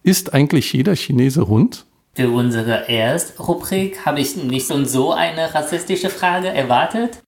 Isst eigentlich jeder Chinese Hund? Für unsere erste Rubrik habe ich nicht so eine rassistische Frage erwartet.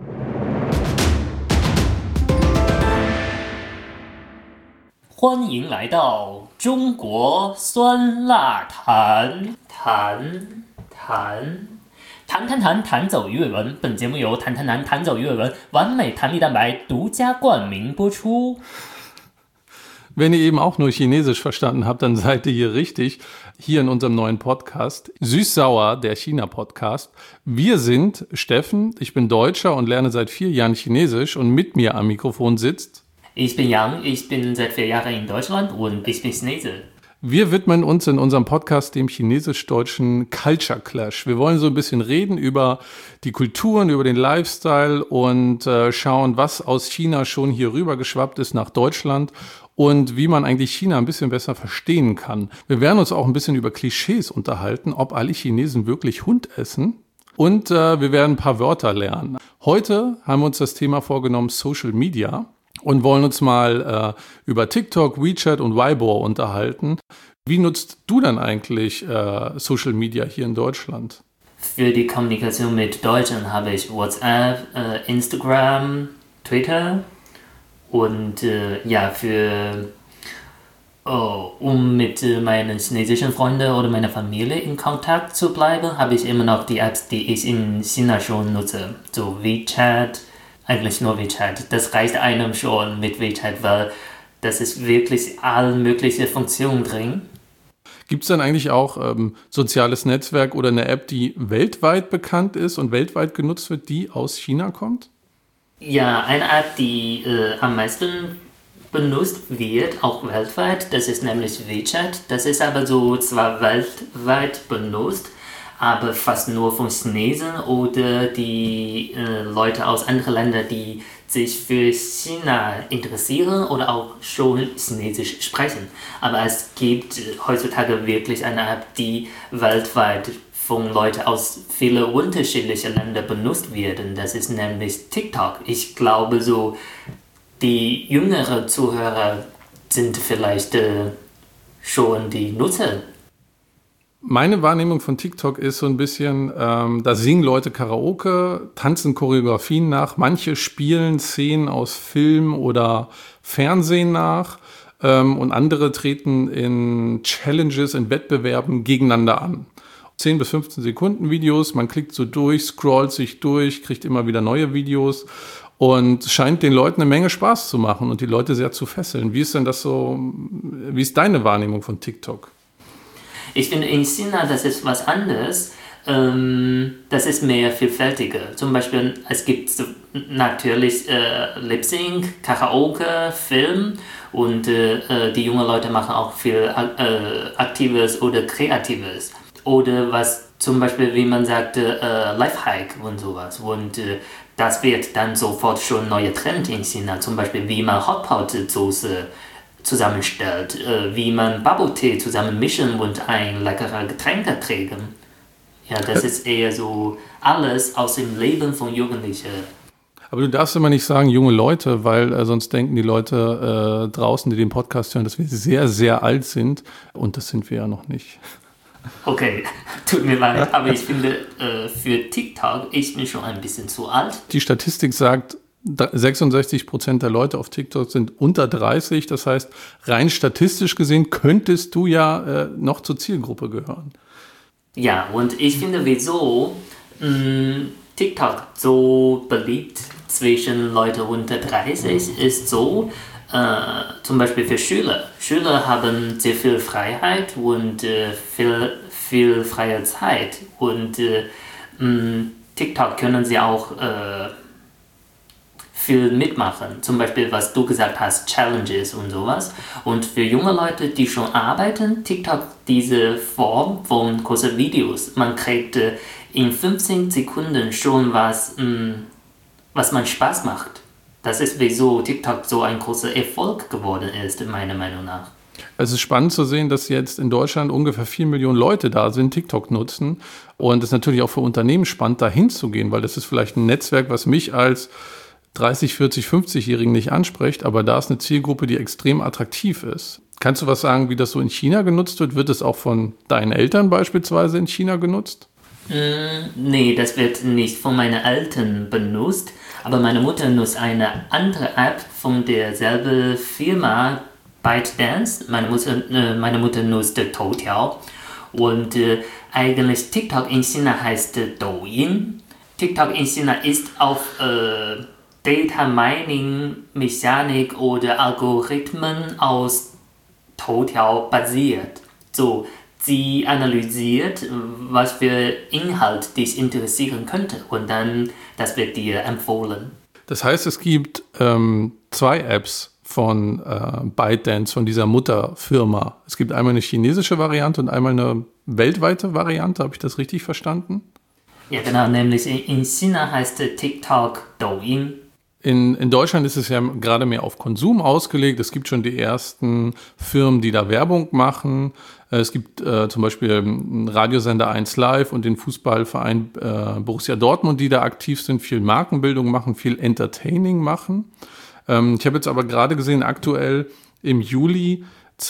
Hoan ying lai dao Zhongguo Suan La Tan Tan Tan 谈走粤文，本节目由谈走粤文完美弹力蛋白独家冠名播出。 Wenn ihr eben auch nur Chinesisch verstanden habt, dann seid ihr hier richtig. Hier in unserem neuen Podcast, Süß-Sauer, der China-Podcast. Wir sind Steffen, ich bin Deutscher und lerne seit 4 Jahren Chinesisch und mit mir am Mikrofon sitzt... Ich bin Yang, ich bin seit 4 Jahren in Deutschland und ich bin Chinese. Wir widmen uns in unserem Podcast dem chinesisch-deutschen Culture Clash. Wir wollen so ein bisschen reden über die Kulturen, über den Lifestyle und schauen, was aus China schon hier rüber geschwappt ist nach Deutschland und wie man eigentlich China ein bisschen besser verstehen kann. Wir werden uns auch ein bisschen über Klischees unterhalten, ob alle Chinesen wirklich Hund essen. Und wir werden ein paar Wörter lernen. Heute haben wir uns das Thema vorgenommen, Social Media. Und wollen uns mal über TikTok, WeChat und Weibo unterhalten. Wie nutzt du dann eigentlich Social Media hier in Deutschland? Für die Kommunikation mit Deutschen habe ich WhatsApp, Instagram, Twitter und um mit meinen chinesischen Freunden oder meiner Familie in Kontakt zu bleiben, habe ich immer noch die Apps, die ich in China schon nutze, so WeChat. Eigentlich nur WeChat. Das reicht einem schon mit WeChat, weil das ist wirklich alle möglichen Funktionen drin. Gibt es dann eigentlich auch soziales Netzwerk oder eine App, die weltweit bekannt ist und weltweit genutzt wird, die aus China kommt? Ja, eine App, die am meisten benutzt wird, auch weltweit, das ist nämlich WeChat. Das ist aber so zwar weltweit benutzt, aber fast nur von Chinesen oder die Leute aus anderen Ländern, die sich für China interessieren oder auch schon Chinesisch sprechen. Aber es gibt heutzutage wirklich eine App, die weltweit von Leuten aus vielen unterschiedlichen Ländern benutzt werden. Das ist nämlich TikTok. Ich glaube, so die jüngeren Zuhörer sind vielleicht schon die Nutzer. Meine Wahrnehmung von TikTok ist so ein bisschen, da singen Leute Karaoke, tanzen Choreografien nach, manche spielen Szenen aus Film oder Fernsehen nach und andere treten in Challenges, in Wettbewerben gegeneinander an. 10 bis 15 Sekunden Videos, man klickt so durch, scrollt sich durch, kriegt immer wieder neue Videos und scheint den Leuten eine Menge Spaß zu machen und die Leute sehr zu fesseln. Wie ist denn das so, wie ist deine Wahrnehmung von TikTok? Ich finde, in China, das ist was anderes. Das ist mehr vielfältiger. Zum Beispiel, es gibt natürlich Lip-Sync, Karaoke, Film und die jungen Leute machen auch viel Aktives oder Kreatives. Oder was zum Beispiel, wie man sagte, Lifehack und sowas. Und das wird dann sofort schon neuer Trend in China. Zum Beispiel, wie man Hotpot-Soße zusammenstellt, wie man Bubble-Tee zusammen mischen und ein leckeres Getränk trinken. Ja, das ist eher so alles aus dem Leben von Jugendlichen. Aber du darfst immer nicht sagen, junge Leute, weil sonst denken die Leute draußen, die den Podcast hören, dass wir sehr, sehr alt sind. Und das sind wir ja noch nicht. Okay, tut mir leid, aber ich finde, für TikTok, ich bin schon ein bisschen zu alt. Die Statistik sagt, 66% der Leute auf TikTok sind unter 30. Das heißt, rein statistisch gesehen könntest du ja noch zur Zielgruppe gehören. Ja, und ich finde, wieso TikTok so beliebt zwischen Leuten unter 30 ist so, zum Beispiel für Schüler. Schüler haben sehr viel Freiheit und viel freie Zeit. Und TikTok können sie auch viel mitmachen. Zum Beispiel, was du gesagt hast, Challenges und sowas. Und für junge Leute, die schon arbeiten, TikTok diese Form von kurzen Videos. Man kriegt in 15 Sekunden schon was man Spaß macht. Das ist, wieso TikTok so ein großer Erfolg geworden ist, meiner Meinung nach. Es ist spannend zu sehen, dass jetzt in Deutschland ungefähr 4 Millionen Leute da sind, TikTok nutzen. Und es ist natürlich auch für Unternehmen spannend, da hinzugehen, weil das ist vielleicht ein Netzwerk, was mich als 30, 40, 50-Jährigen nicht anspricht, aber da ist eine Zielgruppe, die extrem attraktiv ist. Kannst du was sagen, wie das so in China genutzt wird? Wird es auch von deinen Eltern beispielsweise in China genutzt? Nee, das wird nicht von meinen Eltern benutzt, aber meine Mutter nutzt eine andere App von derselben Firma, ByteDance. Meine Mutter nutzt Toutiao und eigentlich TikTok in China heißt Douyin. TikTok in China ist auf Data Mining, Mechanik oder Algorithmen aus Toutiao basiert. So, sie analysiert, was für Inhalt dich interessieren könnte und dann, das wird dir empfohlen. Das heißt, es gibt 2 Apps von ByteDance, von dieser Mutterfirma. Es gibt einmal eine chinesische Variante und einmal eine weltweite Variante. Habe ich das richtig verstanden? Ja, genau, nämlich in China heißt TikTok Douyin. In Deutschland ist es ja gerade mehr auf Konsum ausgelegt. Es gibt schon die ersten Firmen, die da Werbung machen. Es gibt zum Beispiel einen Radiosender 1 Live und den Fußballverein Borussia Dortmund, die da aktiv sind, viel Markenbildung machen, viel Entertaining machen. Ich habe jetzt aber gerade gesehen, aktuell im Juli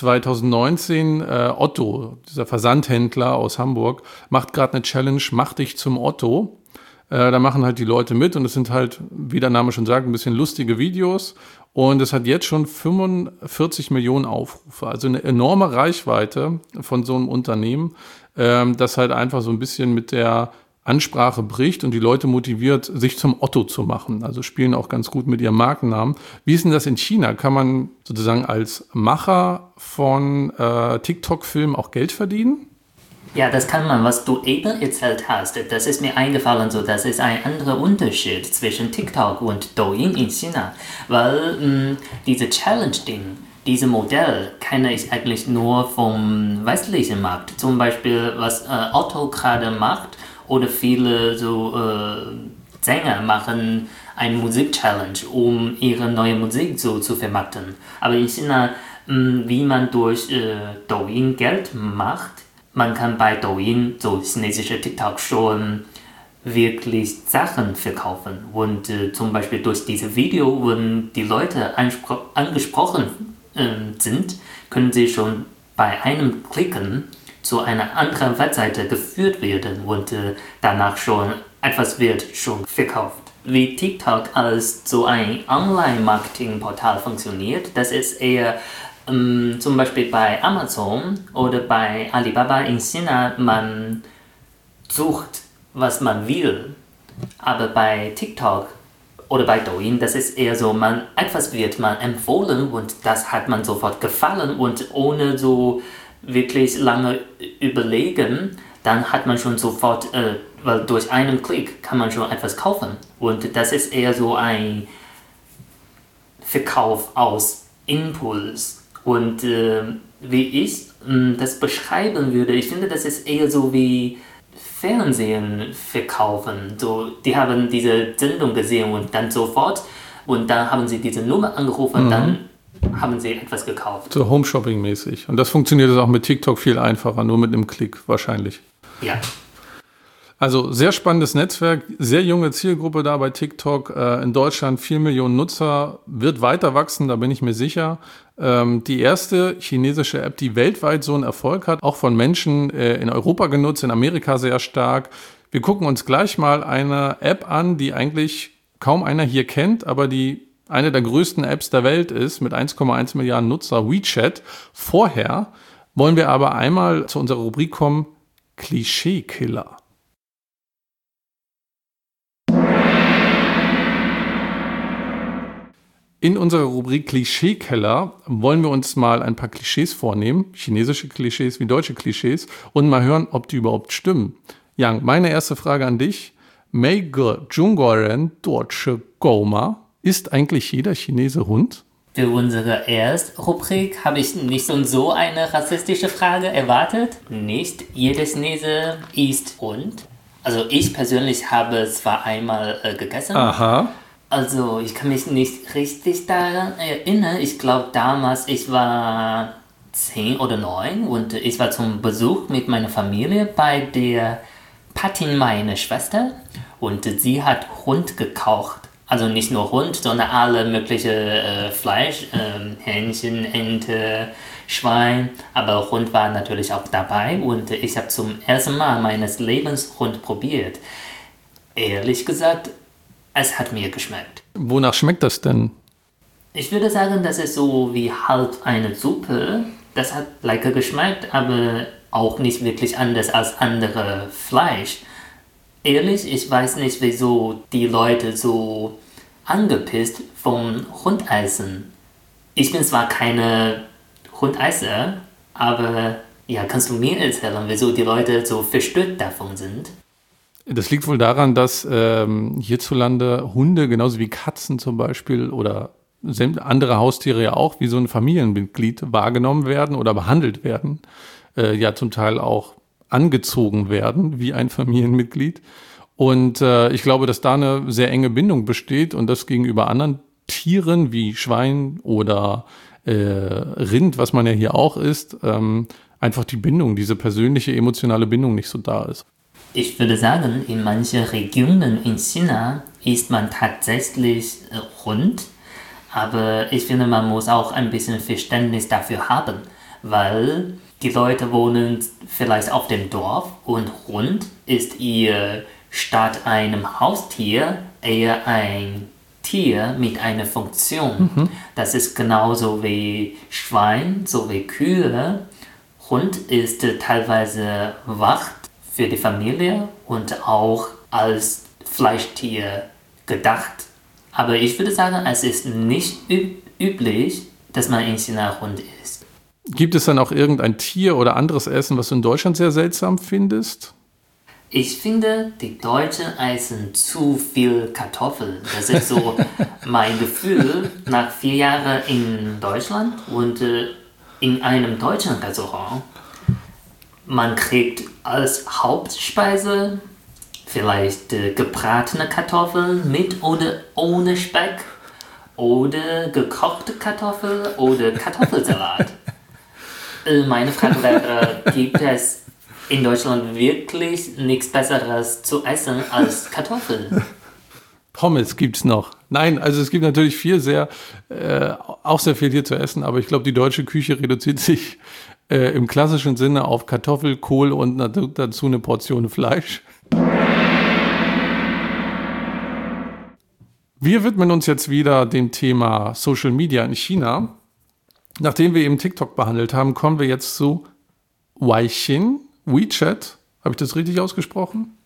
2019, Otto, dieser Versandhändler aus Hamburg, macht gerade eine Challenge, mach dich zum Otto. Da machen halt die Leute mit und es sind halt, wie der Name schon sagt, ein bisschen lustige Videos. Und es hat jetzt schon 45 Millionen Aufrufe, also eine enorme Reichweite von so einem Unternehmen, das halt einfach so ein bisschen mit der Ansprache bricht und die Leute motiviert, sich zum Otto zu machen. Also spielen auch ganz gut mit ihrem Markennamen. Wie ist denn das in China? Kann man sozusagen als Macher von TikTok-Filmen auch Geld verdienen? Ja, das kann man, was du eben erzählt hast. Das ist mir eingefallen, so, das ist ein anderer Unterschied zwischen TikTok und Douyin in China. Weil diese Challenge-Ding, dieses Modell kenne ich eigentlich nur vom westlichen Markt. Zum Beispiel, was Otto gerade macht oder viele so Sänger machen eine Musik-Challenge, um ihre neue Musik so zu vermarkten. Aber in China, wie man durch Douyin Geld macht, man kann bei Douyin, so chinesische TikTok, schon wirklich Sachen verkaufen. Und zum Beispiel durch dieses Video, wenn die Leute angesprochen sind, können sie schon bei einem Klicken zu einer anderen Webseite geführt werden und danach schon etwas wird schon verkauft. Wie TikTok als so ein Online-Marketing-Portal funktioniert, das ist eher zum Beispiel bei Amazon oder bei Alibaba in China, man sucht, was man will. Aber bei TikTok oder bei Douyin, das ist eher so, etwas wird man empfohlen und das hat man sofort gefallen und ohne so wirklich lange überlegen, dann hat man schon sofort, weil durch einen Klick kann man schon etwas kaufen. Und das ist eher so ein Verkauf aus Impuls. Und wie ich das beschreiben würde, ich finde, das ist eher so wie Fernsehen verkaufen. So, die haben diese Sendung gesehen und dann sofort, und dann haben sie diese Nummer angerufen, dann haben sie etwas gekauft. So Home-Shopping-mäßig. Und das funktioniert jetzt auch mit TikTok viel einfacher, nur mit einem Klick wahrscheinlich. Ja. Also sehr spannendes Netzwerk, sehr junge Zielgruppe da bei TikTok. In Deutschland 4 Millionen Nutzer, wird weiter wachsen, da bin ich mir sicher. Die erste chinesische App, die weltweit so einen Erfolg hat, auch von Menschen in Europa genutzt, in Amerika sehr stark. Wir gucken uns gleich mal eine App an, die eigentlich kaum einer hier kennt, aber die eine der größten Apps der Welt ist, mit 1,1 Milliarden Nutzer, WeChat. Vorher wollen wir aber einmal zu unserer Rubrik kommen, Klischeekiller. In unserer Rubrik Klischeekeller wollen wir uns mal ein paar Klischees vornehmen, chinesische Klischees wie deutsche Klischees, und mal hören, ob die überhaupt stimmen. Yang, meine erste Frage an dich. Meige Zhongguoren deutsche Goma. Ist eigentlich jeder Chinese Hund? Für unsere erste Rubrik habe ich nicht so eine rassistische Frage erwartet. Nicht jeder Chinese isst Hund. Also ich persönlich habe zwar einmal gegessen. Aha. Also ich kann mich nicht richtig daran erinnern. Ich glaube damals, ich war 10 oder 9 und ich war zum Besuch mit meiner Familie bei der Patin, meiner Schwester, und sie hat Hund gekocht. Also nicht nur Hund, sondern alle mögliche Fleisch, Hähnchen, Ente, Schwein, aber Hund war natürlich auch dabei und ich habe zum ersten Mal meines Lebens Hund probiert. Ehrlich gesagt, es hat mir geschmeckt. Wonach schmeckt das denn? Ich würde sagen, das ist so wie halb eine Suppe. Das hat lecker geschmeckt, aber auch nicht wirklich anders als andere Fleisch. Ehrlich, ich weiß nicht, wieso die Leute so angepisst vom Hund essen. Ich bin zwar keine Hundesser, aber ja, kannst du mir erzählen, wieso die Leute so verstört davon sind? Das liegt wohl daran, dass hierzulande Hunde, genauso wie Katzen zum Beispiel oder andere Haustiere ja auch, wie so ein Familienmitglied wahrgenommen werden oder behandelt werden. Ja, zum Teil auch angezogen werden wie ein Familienmitglied. Und ich glaube, dass da eine sehr enge Bindung besteht und das gegenüber anderen Tieren wie Schwein oder Rind, was man ja hier auch isst, einfach die Bindung, diese persönliche, emotionale Bindung nicht so da ist. Ich würde sagen, in manchen Regionen in China isst man tatsächlich Hund, aber ich finde, man muss auch ein bisschen Verständnis dafür haben, weil die Leute wohnen vielleicht auf dem Dorf und Hund ist ihr statt einem Haustier eher ein Tier mit einer Funktion. Das ist genauso wie Schwein, so wie Kühe. Hund ist teilweise Wacht für die Familie und auch als Fleischtier gedacht. Aber ich würde sagen, es ist nicht üblich, dass man in China Hund isst. Gibt es dann auch irgendein Tier oder anderes Essen, was du in Deutschland sehr seltsam findest? Ich finde, die Deutschen essen zu viel Kartoffeln. Das ist so mein Gefühl nach 4 Jahren in Deutschland und in einem deutschen Restaurant. Man kriegt als Hauptspeise vielleicht gebratene Kartoffeln mit oder ohne Speck oder gekochte Kartoffeln oder Kartoffelsalat. Meine Frage wäre, gibt es in Deutschland wirklich nichts Besseres zu essen als Kartoffeln? Pommes gibt's noch. Nein, also es gibt natürlich auch sehr viel hier zu essen, aber ich glaube, die deutsche Küche reduziert sich im klassischen Sinne auf Kartoffel, Kohl und dazu eine Portion Fleisch. Wir widmen uns jetzt wieder dem Thema Social Media in China. Nachdem wir eben TikTok behandelt haben, kommen wir jetzt zu Weixin, WeChat. Habe ich das richtig ausgesprochen?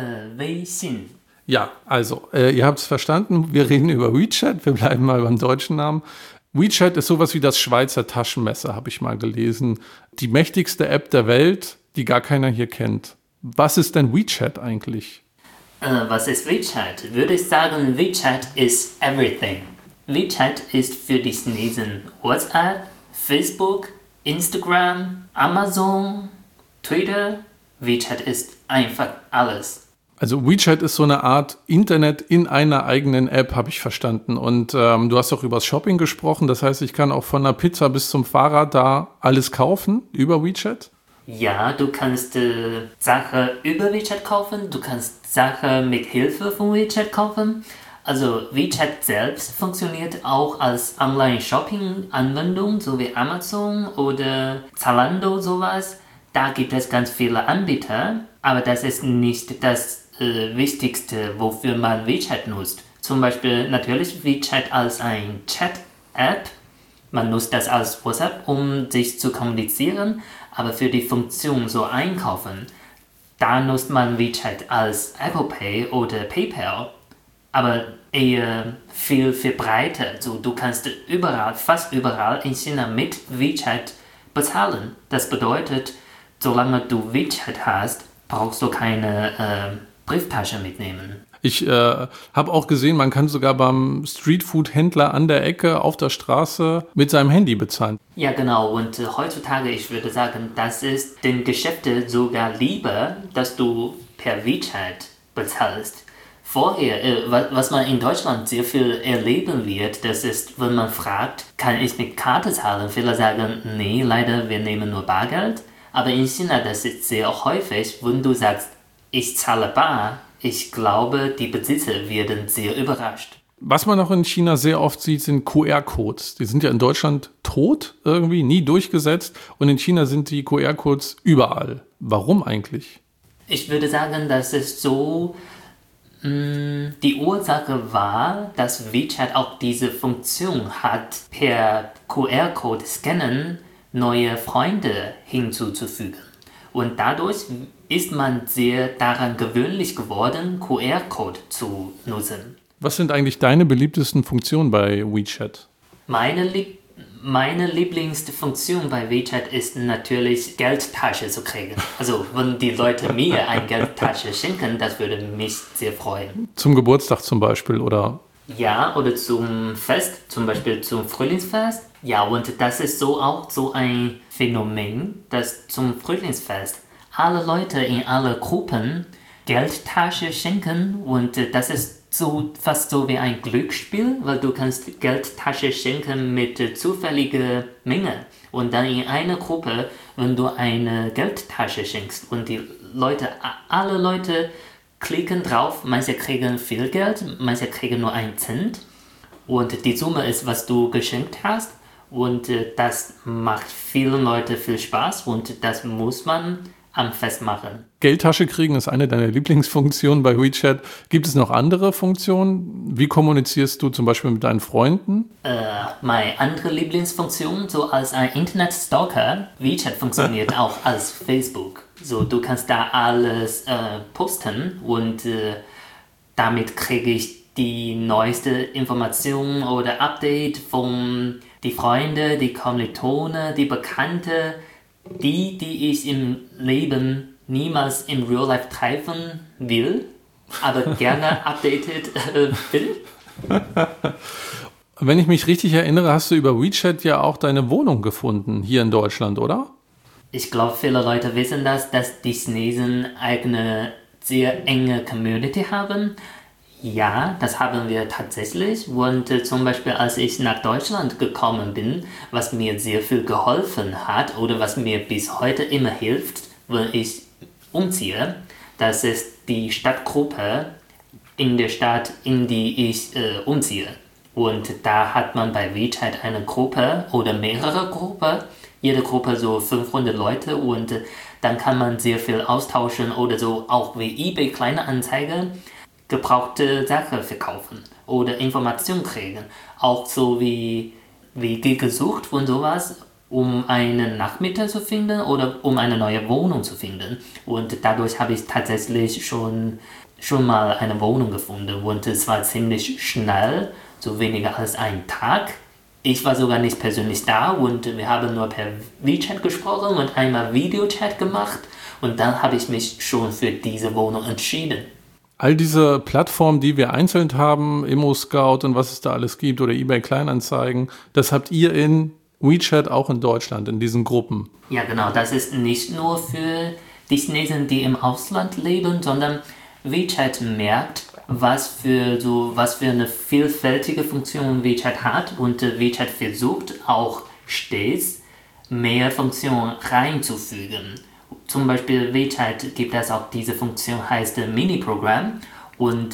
Weixin. Ja, also, ihr habt es verstanden. Wir reden über WeChat. Wir bleiben mal beim deutschen Namen. WeChat ist sowas wie das Schweizer Taschenmesser, habe ich mal gelesen. Die mächtigste App der Welt, die gar keiner hier kennt. Was ist denn WeChat eigentlich? Was ist WeChat? Würde ich sagen, WeChat is everything. WeChat ist für die Chinesen WhatsApp, Facebook, Instagram, Amazon, Twitter. WeChat ist einfach alles. Also WeChat ist so eine Art Internet in einer eigenen App, habe ich verstanden. Und du hast auch über das Shopping gesprochen. Das heißt, ich kann auch von der Pizza bis zum Fahrrad da alles kaufen über WeChat? Ja, du kannst Sachen über WeChat kaufen. Du kannst Sachen mit Hilfe von WeChat kaufen. Also WeChat selbst funktioniert auch als Online-Shopping-Anwendung, so wie Amazon oder Zalando sowas. Da gibt es ganz viele Anbieter, aber das ist nicht das Wichtigste, wofür man WeChat nutzt. Zum Beispiel natürlich WeChat als ein Chat-App. Man nutzt das als WhatsApp, um sich zu kommunizieren, aber für die Funktion so einkaufen, da nutzt man WeChat als Apple Pay oder PayPal. Aber eher viel breiter. So, du kannst überall, fast überall in China mit WeChat bezahlen. Das bedeutet, solange du WeChat hast, brauchst du keine Brieftasche mitnehmen. Ich habe auch gesehen, man kann sogar beim Streetfood-Händler an der Ecke auf der Straße mit seinem Handy bezahlen. Ja, genau. Und heutzutage, ich würde sagen, das ist den Geschäften sogar lieber, dass du per WeChat bezahlst. Vorher, was man in Deutschland sehr viel erleben wird, das ist, wenn man fragt, kann ich mit Karte zahlen? Viele sagen, nee, leider, wir nehmen nur Bargeld. Aber in China, das ist sehr häufig, wenn du sagst, ich zahle bar, ich glaube, die Besitzer werden sehr überrascht. Was man auch in China sehr oft sieht, sind QR-Codes. Die sind ja in Deutschland tot irgendwie, nie durchgesetzt. Und in China sind die QR-Codes überall. Warum eigentlich? Ich würde sagen, dass es so die Ursache war, dass WeChat auch diese Funktion hat, per QR-Code scannen neue Freunde hinzuzufügen. Und dadurch ist man sehr daran gewöhnlich geworden, QR-Code zu nutzen. Was sind eigentlich deine beliebtesten Funktionen bei WeChat? Meine Lieblingsfunktion bei WeChat ist natürlich, Geldtasche zu kriegen. Also wenn die Leute mir eine Geldtasche schenken, das würde mich sehr freuen. Zum Geburtstag zum Beispiel, oder? Ja, oder zum Fest, zum Beispiel zum Frühlingsfest. Ja, und das ist so auch so ein Phänomen, dass zum Frühlingsfest alle Leute in alle Gruppen Geldtasche schenken und das ist so fast so wie ein Glücksspiel, weil du kannst Geldtasche schenken mit zufälliger Menge und dann in einer Gruppe, wenn du eine Geldtasche schenkst und alle Leute klicken drauf, manche kriegen viel Geld, manche kriegen nur 1 Cent und die Summe ist, was du geschenkt hast und das macht vielen Leuten viel Spaß und das muss man am Fest machen. Geldtasche kriegen ist eine deiner Lieblingsfunktionen bei WeChat. Gibt es noch andere Funktionen? Wie kommunizierst du zum Beispiel mit deinen Freunden? Meine andere Lieblingsfunktion, so als ein Internet-Stalker, WeChat funktioniert auch als Facebook. So, du kannst da alles posten und damit kriege ich die neueste Information oder Update von die Freunde, die Kommilitonen, die Bekannte, die ich im Leben niemals in Real Life treffen will, aber gerne updated bin. Wenn ich mich richtig erinnere, hast du über WeChat ja auch deine Wohnung gefunden, hier in Deutschland, oder? Ich glaube, viele Leute wissen das, dass die Chinesen eine sehr enge Community haben. Ja, das haben wir tatsächlich. Und zum Beispiel, als ich nach Deutschland gekommen bin, was mir sehr viel geholfen hat oder was mir bis heute immer hilft, wenn ich umziehe, das ist die Stadtgruppe in der Stadt, in die ich umziehe. Und da hat man bei WeChat eine Gruppe oder mehrere Gruppen, jede Gruppe so 500 Leute und dann kann man sehr viel austauschen oder so auch wie eBay Kleinanzeigen gebrauchte Sachen verkaufen oder Informationen kriegen. Auch so wie gesucht und sowas, um einen Nachmieter zu finden oder um eine neue Wohnung zu finden. Und dadurch habe ich tatsächlich schon mal eine Wohnung gefunden und es war ziemlich schnell, so weniger als ein Tag. Ich war sogar nicht persönlich da und wir haben nur per WeChat gesprochen und einmal Videochat gemacht und dann habe ich mich schon für diese Wohnung entschieden. All diese Plattformen, die wir einzeln haben, ImmoScout und was es da alles gibt oder eBay Kleinanzeigen, das habt ihr in WeChat auch in Deutschland, in diesen Gruppen. Ja genau, das ist nicht nur für die Chinesen, die im Ausland leben, sondern WeChat merkt, was für eine vielfältige Funktion WeChat hat und WeChat versucht auch stets mehr Funktionen reinzufügen. Zum Beispiel WeChat gibt es auch diese Funktion, heißt Mini-Programm und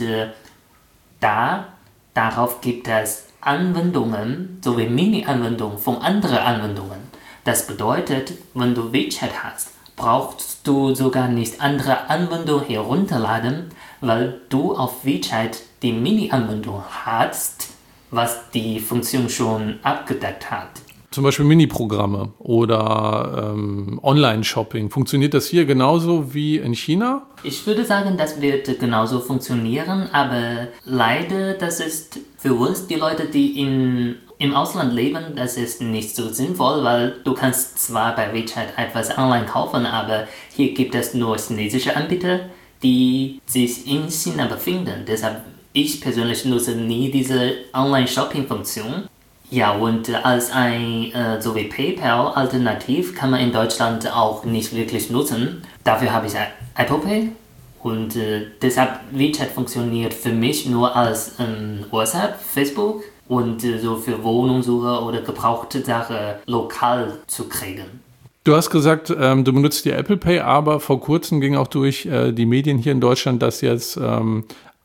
darauf gibt es Anwendungen, sowie Mini-Anwendungen von anderen Anwendungen. Das bedeutet, wenn du WeChat hast, brauchst du sogar nicht andere Anwendungen herunterladen, weil du auf WeChat die Mini-Anwendung hast, was die Funktion schon abgedeckt hat. Zum Beispiel Mini-Programme oder Online-Shopping. Funktioniert das hier genauso wie in China? Ich würde sagen, das wird genauso funktionieren, aber leider, das ist für uns, die Leute, die im Ausland leben, das ist nicht so sinnvoll, weil du kannst zwar bei WeChat etwas online kaufen, aber hier gibt es nur chinesische Anbieter, die sich in China befinden. Deshalb, ich persönlich nutze nie diese Online-Shopping-Funktion. Ja, und als so wie PayPal alternativ kann man in Deutschland auch nicht wirklich nutzen. Dafür habe ich Apple Pay und deshalb WeChat funktioniert für mich nur als WhatsApp, Facebook und so für Wohnungssuche oder gebrauchte Sachen lokal zu kriegen. Du hast gesagt, du benutzt die Apple Pay, aber vor kurzem ging auch durch die Medien hier in Deutschland, dass jetzt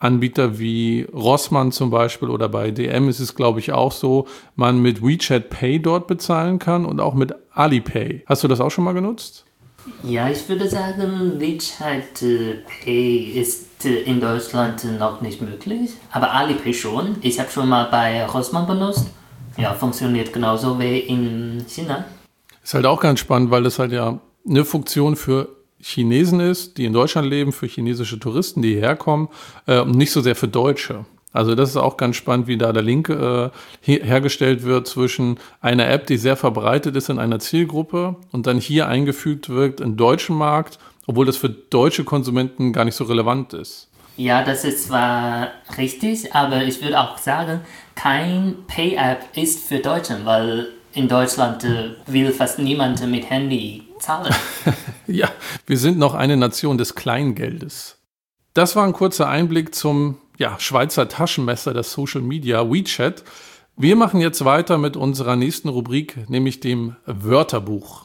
Anbieter wie Rossmann zum Beispiel oder bei DM ist es, glaube ich, auch so, man mit WeChat Pay dort bezahlen kann und auch mit Alipay. Hast du das auch schon mal genutzt? Ja, ich würde sagen, WeChat Pay ist in Deutschland noch nicht möglich, aber Alipay schon. Ich habe schon mal bei Rossmann benutzt. Ja, funktioniert genauso wie in China. Ist halt auch ganz spannend, weil das halt ja eine Funktion für Chinesen ist, die in Deutschland leben, für chinesische Touristen, die hierher kommen, und nicht so sehr für Deutsche. Also das ist auch ganz spannend, wie da der Link hergestellt wird zwischen einer App, die sehr verbreitet ist in einer Zielgruppe und dann hier eingefügt wird im deutschen Markt, obwohl das für deutsche Konsumenten gar nicht so relevant ist. Ja, das ist zwar richtig, aber ich würde auch sagen, kein Pay-App ist für Deutschen, weil in Deutschland will fast niemand mit Handy zahlen. Ja, wir sind noch eine Nation des Kleingeldes. Das war ein kurzer Einblick zum Schweizer Taschenmesser der Social Media, WeChat. Wir machen jetzt weiter mit unserer nächsten Rubrik, nämlich dem Wörterbuch.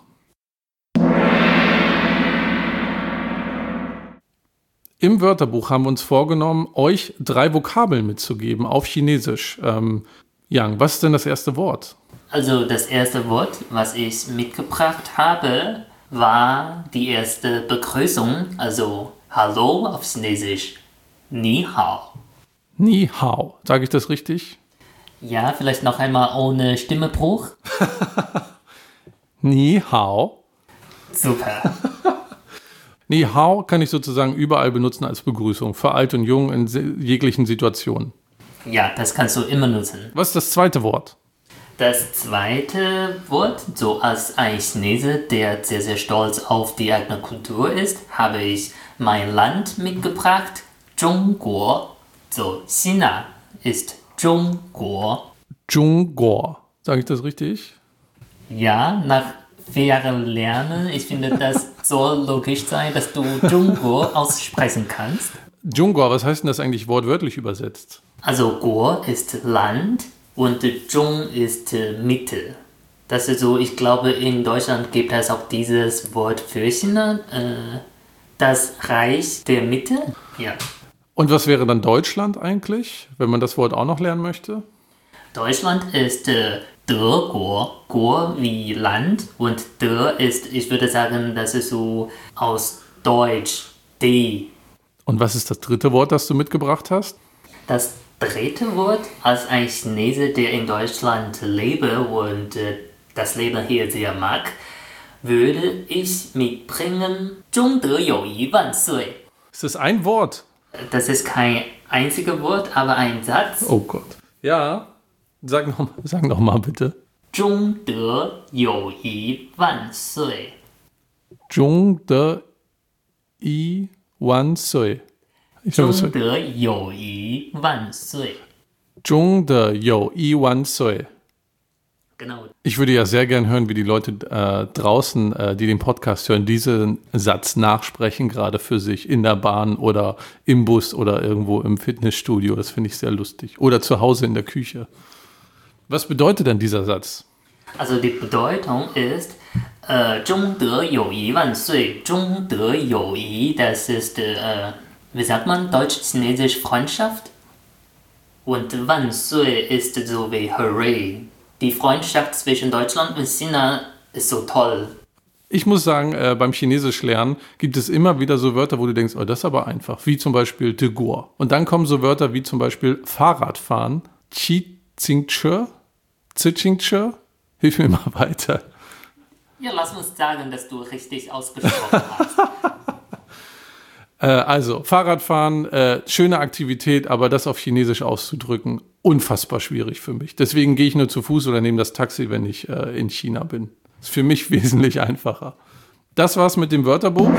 Im Wörterbuch haben wir uns vorgenommen, euch 3 Vokabeln mitzugeben auf Chinesisch. Yang, was ist denn das erste Wort? Also das erste Wort, was ich mitgebracht habe, war die erste Begrüßung, also Hallo auf Chinesisch. Ni hao. Ni hao. Sage ich das richtig? Ja, vielleicht noch einmal ohne Stimmbruch. Ni hao. Super. Ni hao kann ich sozusagen überall benutzen als Begrüßung, für alt und jung in jeglichen Situationen. Ja, das kannst du immer nutzen. Was ist das zweite Wort? Das zweite Wort, so als ein Chinese, der sehr, sehr stolz auf die eigene Kultur ist, habe ich mein Land mitgebracht, Zhongguo. So, China ist Zhongguo. Zhongguo. Sage ich das richtig? Ja, nach 4 Jahren Lernen, ich finde, das soll logisch sein, dass du Zhongguo aussprechen kannst. Zhongguo, was heißt denn das eigentlich wortwörtlich übersetzt? Also Guo ist Land und Zhong ist Mitte. Das ist so, ich glaube, in Deutschland gibt es auch dieses Wort für China, das Reich der Mitte. Ja. Und was wäre dann Deutschland eigentlich, wenn man das Wort auch noch lernen möchte? Deutschland ist Deguo, Guo wie Land und De ist, ich würde sagen, das ist so aus Deutsch, De. Und was ist das dritte Wort, das du mitgebracht hast? Das dritte Wort, als ein Chinese, der in Deutschland lebe und das Leben hier sehr mag, würde ich mitbringen, 中德友谊万岁. Ist das ein Wort? Das ist kein einziges Wort, aber ein Satz. Oh Gott. Ja, sag noch mal bitte. 中德友谊万岁. 中德一万岁. 中德友谊万岁. 中德友谊万岁. Genau. Ich würde ja sehr gern hören, wie die Leute draußen, die den Podcast hören, diesen Satz nachsprechen, gerade für sich in der Bahn oder im Bus oder irgendwo im Fitnessstudio. Das finde ich sehr lustig. Oder zu Hause in der Küche. Was bedeutet denn dieser Satz? Also die Bedeutung ist, 中德友谊万岁. 中德友谊, das ist, wie sagt man, deutsch-chinesisch Freundschaft. Und 万岁 ist so wie Hooray. Die Freundschaft zwischen Deutschland und China ist so toll. Ich muss sagen, beim Chinesisch lernen gibt es immer wieder so Wörter, wo du denkst, oh, das ist aber einfach. Wie zum Beispiel Deguo. Und dann kommen so Wörter wie zum Beispiel Fahrradfahren. Qi Xing Che. Zixing Che. Hilf mir mal weiter. Ja, lass uns sagen, dass du richtig ausgesprochen hast. Also, Fahrradfahren, schöne Aktivität, aber das auf Chinesisch auszudrücken, unfassbar schwierig für mich. Deswegen gehe ich nur zu Fuß oder nehme das Taxi, wenn ich in China bin. Ist für mich wesentlich einfacher. Das war's mit dem Wörterbuch.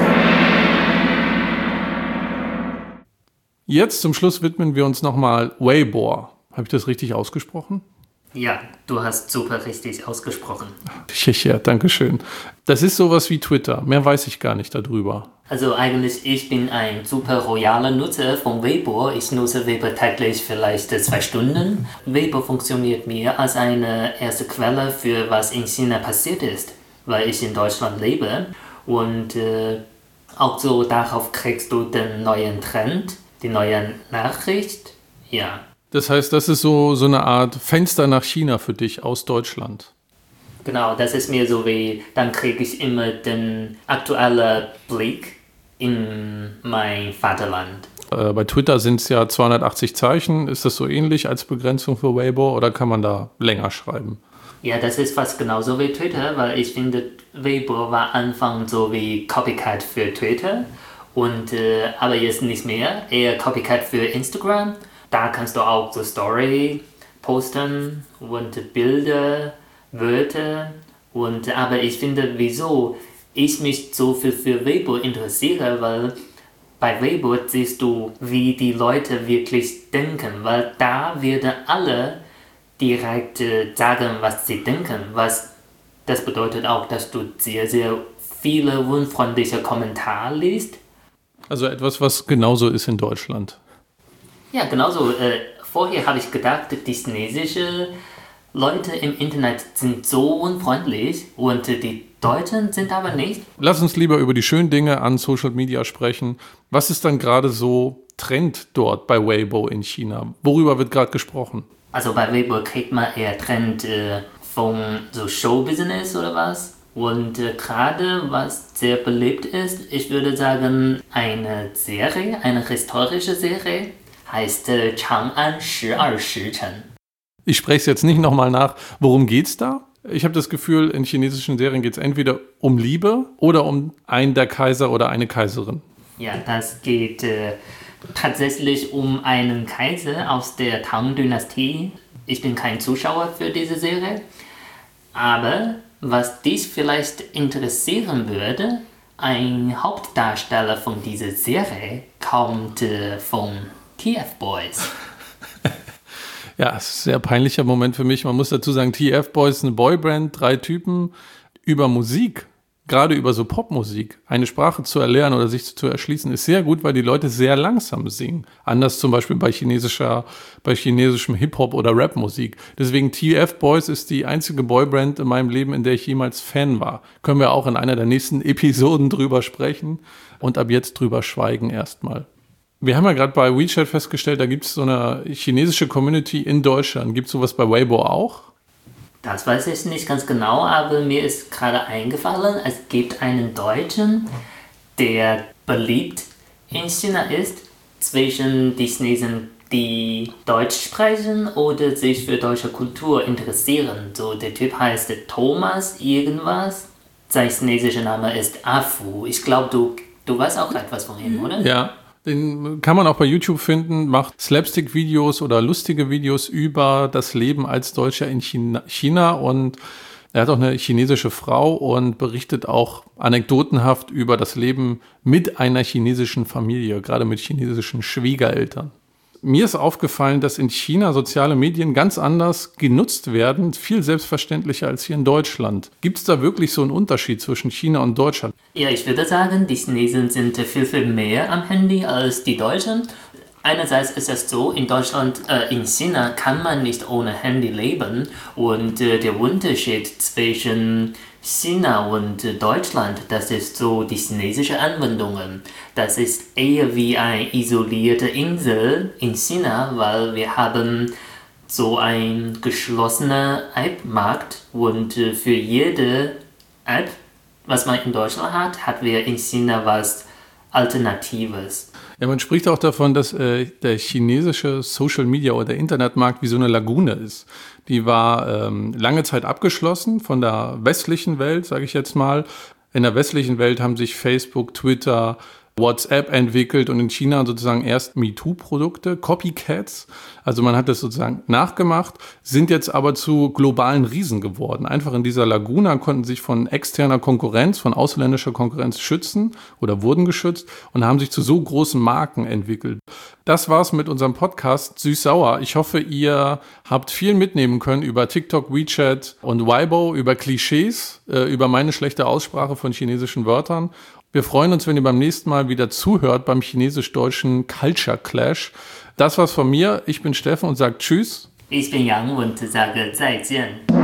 Jetzt zum Schluss widmen wir uns nochmal Weibo. Habe ich das richtig ausgesprochen? Ja, du hast super richtig ausgesprochen. Ja, danke schön. Das ist sowas wie Twitter. Mehr weiß ich gar nicht darüber. Also eigentlich, ich bin ein super royaler Nutzer von Weibo. Ich nutze Weibo täglich vielleicht 2 Stunden. Weibo funktioniert mir als eine erste Quelle für was in China passiert ist, weil ich in Deutschland lebe. Und auch so darauf kriegst du den neuen Trend. die neue Nachricht, ja. Das heißt, das ist so eine Art Fenster nach China für dich aus Deutschland. Genau, das ist mir so wie, dann kriege ich immer den aktuellen Blick in mein Vaterland. Bei Twitter sind es ja 280 Zeichen. Ist das so ähnlich als Begrenzung für Weibo oder kann man da länger schreiben? Ja, das ist fast genauso wie Twitter, weil ich finde, Weibo war Anfang so wie Copycat für Twitter und aber jetzt nicht mehr, eher Copycat für Instagram. Da kannst du auch so Story posten und Bilder, Wörter und aber ich finde, wieso ich mich so viel für Weibo interessiere, weil bei Weibo siehst du, wie die Leute wirklich denken, weil da werden alle direkt sagen, was sie denken. Das bedeutet auch, dass du sehr, sehr viele unfreundliche Kommentare liest. Also etwas, was genauso ist in Deutschland. Ja, genauso. Vorher habe ich gedacht, die chinesischen Leute im Internet sind so unfreundlich und die Deutschen sind aber nicht. Lass uns lieber über die schönen Dinge an Social Media sprechen. Was ist dann gerade so Trend dort bei Weibo in China? Worüber wird gerade gesprochen? Also bei Weibo kriegt man eher Trend vom so Showbusiness oder was. Und gerade was sehr beliebt ist, ich würde sagen, eine Serie, eine historische Serie, heißt Chang'an 12 Shichen. Ich spreche es jetzt nicht nochmal nach. Worum geht's da? Ich habe das Gefühl, in chinesischen Serien geht es entweder um Liebe oder um einen der Kaiser oder eine Kaiserin. Ja, das geht tatsächlich um einen Kaiser aus der Tang-Dynastie. Ich bin kein Zuschauer für diese Serie. Aber was dich vielleicht interessieren würde, ein Hauptdarsteller von dieser Serie kommt von TF Boys. Ja, es ist ein sehr peinlicher Moment für mich. Man muss dazu sagen, TF Boys ist eine Boyband, 3 Typen über Musik, gerade über so Popmusik, eine Sprache zu erlernen oder sich zu erschließen, ist sehr gut, weil die Leute sehr langsam singen. Anders zum Beispiel bei chinesischem Hip-Hop oder Rap-Musik. Deswegen TF Boys ist die einzige Boyband in meinem Leben, in der ich jemals Fan war. Können wir auch in einer der nächsten Episoden drüber sprechen und ab jetzt drüber schweigen erstmal. Wir haben ja gerade bei WeChat festgestellt, da gibt es so eine chinesische Community in Deutschland. Gibt es sowas bei Weibo auch? Das weiß ich nicht ganz genau, aber mir ist gerade eingefallen, es gibt einen Deutschen, der beliebt in China ist, zwischen die Chinesen, die Deutsch sprechen oder sich für deutsche Kultur interessieren. So, der Typ heißt Thomas irgendwas. Sein chinesischer Name ist Afu. Ich glaube, du weißt auch etwas von ihm, oder? Ja. Den kann man auch bei YouTube finden, macht Slapstick-Videos oder lustige Videos über das Leben als Deutscher in China und er hat auch eine chinesische Frau und berichtet auch anekdotenhaft über das Leben mit einer chinesischen Familie, gerade mit chinesischen Schwiegereltern. Mir ist aufgefallen, dass in China soziale Medien ganz anders genutzt werden, viel selbstverständlicher als hier in Deutschland. Gibt es da wirklich so einen Unterschied zwischen China und Deutschland? Ja, ich würde sagen, die Chinesen sind viel, viel mehr am Handy als die Deutschen. Einerseits ist es so, in China kann man nicht ohne Handy leben und der Unterschied zwischen China und Deutschland, das ist so die chinesische Anwendungen. Das ist eher wie eine isolierte Insel in China, weil wir haben so einen geschlossenen App-Markt und für jede App, was man in Deutschland hat, hat wir in China was Alternatives. Ja, man spricht auch davon, dass der chinesische Social Media oder der Internetmarkt wie so eine Lagune ist. Die war lange Zeit abgeschlossen von der westlichen Welt, sage ich jetzt mal. In der westlichen Welt haben sich Facebook, Twitter, WhatsApp entwickelt und in China sozusagen erst MeToo-Produkte, Copycats. Also man hat das sozusagen nachgemacht, sind jetzt aber zu globalen Riesen geworden. Einfach in dieser Laguna konnten sich von externer Konkurrenz, von ausländischer Konkurrenz schützen oder wurden geschützt und haben sich zu so großen Marken entwickelt. Das war's mit unserem Podcast Süß-Sauer. Ich hoffe, ihr habt viel mitnehmen können über TikTok, WeChat und Weibo, über Klischees, über meine schlechte Aussprache von chinesischen Wörtern. Wir freuen uns, wenn ihr beim nächsten Mal wieder zuhört beim chinesisch-deutschen Culture Clash. Das war's von mir. Ich bin Steffen und sage Tschüss. Ich bin Yang und sage 再见.